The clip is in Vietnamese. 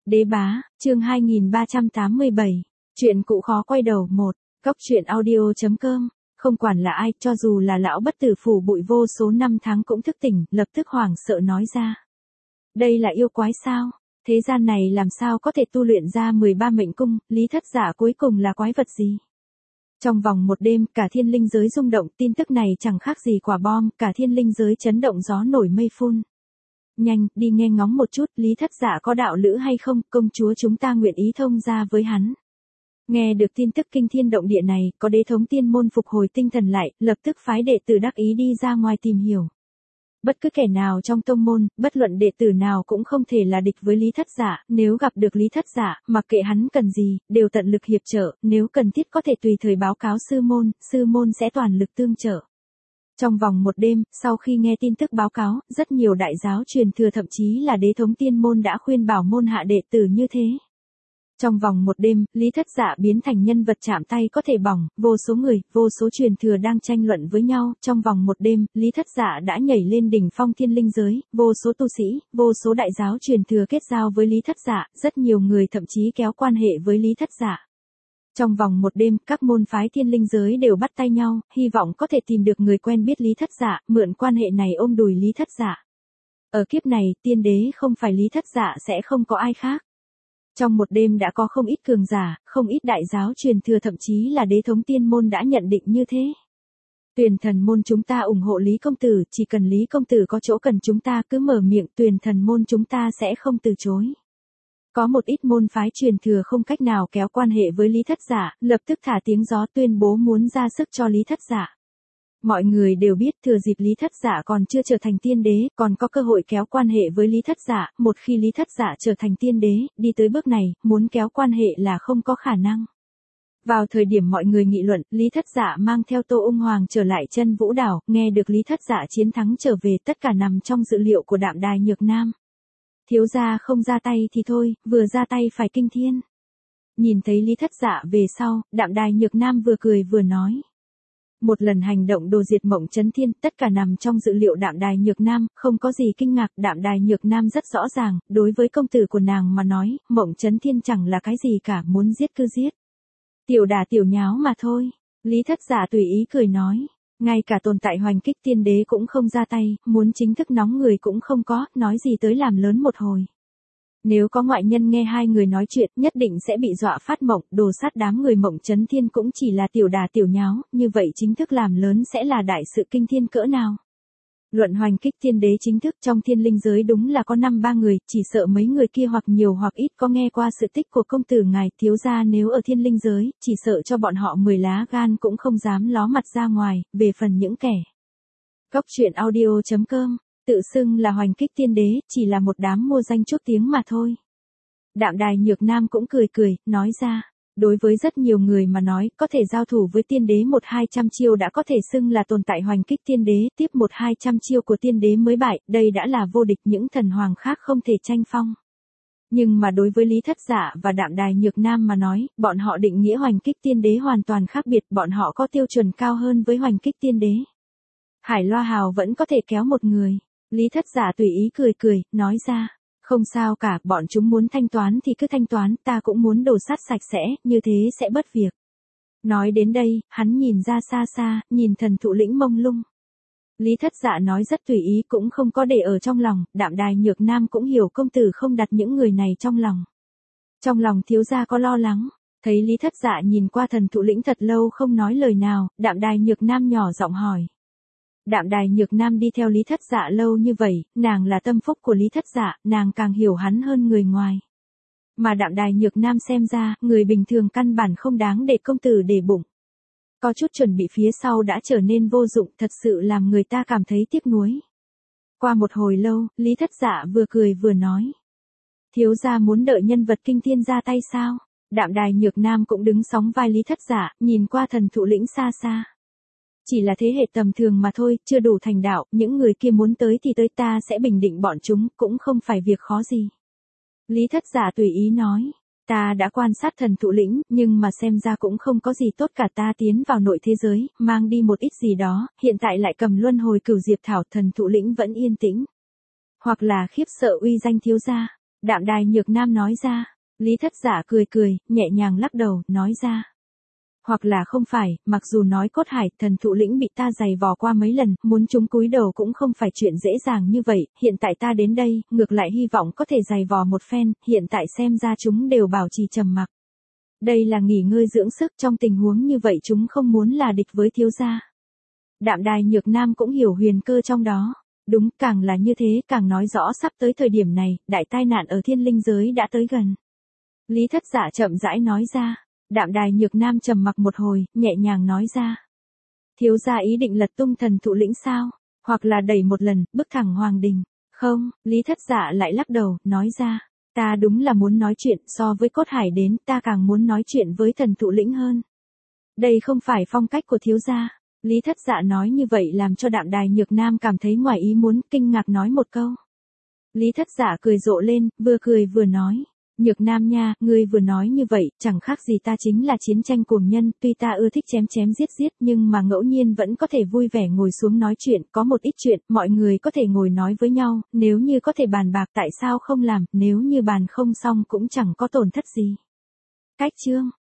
Đế bá, chương 2387. Chuyện cũ khó quay đầu 1. Cốc truyện audio.com. Không quản là ai, cho dù là lão bất tử phủ bụi vô số năm tháng cũng thức tỉnh, lập tức hoảng sợ nói ra. Đây là yêu quái sao? Thế gian này làm sao có thể tu luyện ra 13 mệnh cung, Lý Thất Giả cuối cùng là quái vật gì? Trong vòng một đêm, cả thiên linh giới rung động, tin tức này chẳng khác gì quả bom, cả thiên linh giới chấn động gió nổi mây phun. Nhanh, đi nghe ngóng một chút, Lý Thất Giả có đạo lữ hay không, công chúa chúng ta nguyện ý thông gia với hắn. Nghe được tin tức kinh thiên động địa này, có đế thống tiên môn phục hồi tinh thần lại, lập tức phái đệ tử đắc ý đi ra ngoài tìm hiểu. Bất cứ kẻ nào trong tông môn, bất luận đệ tử nào cũng không thể là địch với Lý Thất Giả, nếu gặp được Lý Thất Giả, mặc kệ hắn cần gì, đều tận lực hiệp trợ, nếu cần thiết có thể tùy thời báo cáo sư môn sẽ toàn lực tương trợ. Trong vòng một đêm, sau khi nghe tin tức báo cáo, rất nhiều đại giáo truyền thừa thậm chí là đế thống tiên môn đã khuyên bảo môn hạ đệ tử như thế. Trong vòng một đêm, Lý Thất Giả biến thành nhân vật chạm tay có thể bỏng, vô số người, vô số truyền thừa đang tranh luận với nhau, trong vòng một đêm, Lý Thất Giả đã nhảy lên đỉnh phong thiên linh giới, vô số tu sĩ, vô số đại giáo truyền thừa kết giao với Lý Thất Giả, rất nhiều người thậm chí kéo quan hệ với Lý Thất Giả. Trong vòng một đêm, các môn phái thiên linh giới đều bắt tay nhau, hy vọng có thể tìm được người quen biết Lý Thất Giả, mượn quan hệ này ôm đùi Lý Thất Giả. Ở kiếp này, tiên đế không phải Lý Thất Giả sẽ không có ai khác. Trong một đêm đã có không ít cường giả, không ít đại giáo truyền thừa thậm chí là đế thống tiên môn đã nhận định như thế. Tuyền thần môn chúng ta ủng hộ Lý công tử, chỉ cần Lý công tử có chỗ cần chúng ta cứ mở miệng, Tuyền thần môn chúng ta sẽ không từ chối. Có một ít môn phái truyền thừa không cách nào kéo quan hệ với Lý Thất Giả, lập tức thả tiếng gió tuyên bố muốn ra sức cho Lý Thất Giả. Mọi người đều biết thừa dịp Lý Thất Giả còn chưa trở thành tiên đế, còn có cơ hội kéo quan hệ với Lý Thất Giả, một khi Lý Thất Giả trở thành tiên đế, đi tới bước này, muốn kéo quan hệ là không có khả năng. Vào thời điểm mọi người nghị luận, Lý Thất Giả mang theo Tô Ung Hoàng trở lại Chân Vũ Đảo, nghe được Lý Thất Giả chiến thắng trở về, tất cả nằm trong dự liệu của Đạm Đài Nhược Nam. Thiếu gia không ra tay thì thôi, vừa ra tay phải kinh thiên. Nhìn thấy Lý Thất Giả về sau, Đạm Đài Nhược Nam vừa cười vừa nói. Một lần hành động đồ diệt Mộng Chấn Thiên, tất cả nằm trong dự liệu Đạm Đài Nhược Nam, không có gì kinh ngạc, Đạm Đài Nhược Nam rất rõ ràng, đối với công tử của nàng mà nói, Mộng Chấn Thiên chẳng là cái gì cả, muốn giết cứ giết. Tiểu đà tiểu nháo mà thôi, Lý Thất Giả tùy ý cười nói. Ngay cả tồn tại Hoành Kích tiên đế cũng không ra tay, muốn chính thức nóng người cũng không có, nói gì tới làm lớn một hồi. Nếu có ngoại nhân nghe hai người nói chuyện, nhất định sẽ bị dọa phát mộng, đồ sát đám người Mộng Chấn Thiên cũng chỉ là tiểu đà tiểu nháo, như vậy chính thức làm lớn sẽ là đại sự kinh thiên cỡ nào. Luận Hoành Kích tiên đế chính thức trong thiên linh giới đúng là có 5-3 người, chỉ sợ mấy người kia hoặc nhiều hoặc ít có nghe qua sự tích của công tử ngài, thiếu gia nếu ở thiên linh giới, chỉ sợ cho bọn họ 10 lá gan cũng không dám ló mặt ra ngoài, về phần những kẻ. Cốc truyện audio.com, tự xưng là Hoành Kích tiên đế, chỉ là một đám mua danh chút tiếng mà thôi. Đạm Đài Nhược Nam cũng cười, nói ra. Đối với rất nhiều người mà nói, có thể giao thủ với tiên đế 1-200 chiêu đã có thể xưng là tồn tại Hoành Kích tiên đế, tiếp 1-200 chiêu của tiên đế mới bại, đây đã là vô địch, những thần hoàng khác không thể tranh phong. Nhưng mà đối với Lý Thất Giả và Đạm Đài Nhược Nam mà nói, bọn họ định nghĩa Hoành Kích tiên đế hoàn toàn khác biệt, bọn họ có tiêu chuẩn cao hơn với Hoành Kích tiên đế. Hải Loa Hào vẫn có thể kéo một người. Lý Thất Giả tùy ý cười, nói ra. Không sao cả, bọn chúng muốn thanh toán thì cứ thanh toán, ta cũng muốn đồ sát sạch sẽ, như thế sẽ bất việc. Nói đến đây, hắn nhìn ra xa, nhìn thần thụ lĩnh mông lung. Lý Thất Giả nói rất tùy ý cũng không có để ở trong lòng, Đạm Đài Nhược Nam cũng hiểu công tử không đặt những người này trong lòng. Trong lòng thiếu gia có lo lắng, thấy Lý Thất Giả nhìn qua thần thụ lĩnh thật lâu không nói lời nào, Đạm Đài Nhược Nam nhỏ giọng hỏi. Đạm Đài Nhược Nam đi theo Lý Thất Giả lâu như vậy, nàng là tâm phúc của Lý Thất Giả, nàng càng hiểu hắn hơn người ngoài. Mà Đạm Đài Nhược Nam xem ra, người bình thường căn bản không đáng để công tử để bụng. Có chút chuẩn bị phía sau đã trở nên vô dụng, thật sự làm người ta cảm thấy tiếc nuối. Qua một hồi lâu, Lý Thất Giả vừa cười vừa nói. Thiếu gia muốn đợi nhân vật kinh thiên ra tay sao? Đạm Đài Nhược Nam cũng đứng sóng vai Lý Thất Giả, nhìn qua thần thụ lĩnh xa. Chỉ là thế hệ tầm thường mà thôi, chưa đủ thành đạo, những người kia muốn tới thì tới, ta sẽ bình định bọn chúng, cũng không phải việc khó gì. Lý Thất Giả tùy ý nói, ta đã quan sát thần thụ lĩnh, nhưng mà xem ra cũng không có gì tốt cả, ta tiến vào nội thế giới, mang đi một ít gì đó, hiện tại lại cầm luân hồi cửu diệp thảo, thần thụ lĩnh vẫn yên tĩnh. Hoặc là khiếp sợ uy danh thiếu gia. Đạm Đài Nhược Nam nói ra. Lý Thất Dạ cười cười, nhẹ nhàng lắc đầu, nói ra. Hoặc là không phải, mặc dù nói Cốt Hải thần thụ lĩnh bị ta giày vò qua mấy lần, muốn chúng cúi đầu cũng không phải chuyện dễ dàng như vậy, hiện tại ta đến đây, ngược lại hy vọng có thể giày vò một phen, hiện tại xem ra chúng đều bảo trì trầm mặc. Đây là nghỉ ngơi dưỡng sức, trong tình huống như vậy chúng không muốn là địch với thiếu gia. Đạm Đài Nhược Nam cũng hiểu huyền cơ trong đó. Đúng, càng là như thế, càng nói rõ sắp tới thời điểm này, đại tai nạn ở thiên linh giới đã tới gần. Lý Thất Dạ chậm rãi nói ra. Đạm Đài Nhược Nam trầm mặc một hồi, nhẹ nhàng nói ra. Thiếu gia ý định lật tung thần thụ lĩnh sao? Hoặc là đẩy một lần, bức thẳng hoàng đình. Không, Lý Thất Dạ lại lắc đầu, nói ra. Ta đúng là muốn nói chuyện, so với Cốt Hải đến, ta càng muốn nói chuyện với thần thụ lĩnh hơn. Đây không phải phong cách của thiếu gia. Lý Thất Dạ nói như vậy làm cho Đạm Đài Nhược Nam cảm thấy ngoài ý muốn, kinh ngạc nói một câu. Lý Thất Dạ cười rộ lên, vừa cười vừa nói. Nhược Nam nha, ngươi vừa nói như vậy, chẳng khác gì ta chính là chiến tranh cuồng nhân, tuy ta ưa thích chém chém giết giết nhưng mà ngẫu nhiên vẫn có thể vui vẻ ngồi xuống nói chuyện, có một ít chuyện, mọi người có thể ngồi nói với nhau, nếu như có thể bàn bạc tại sao không làm, nếu như bàn không xong cũng chẳng có tổn thất gì. Cách chương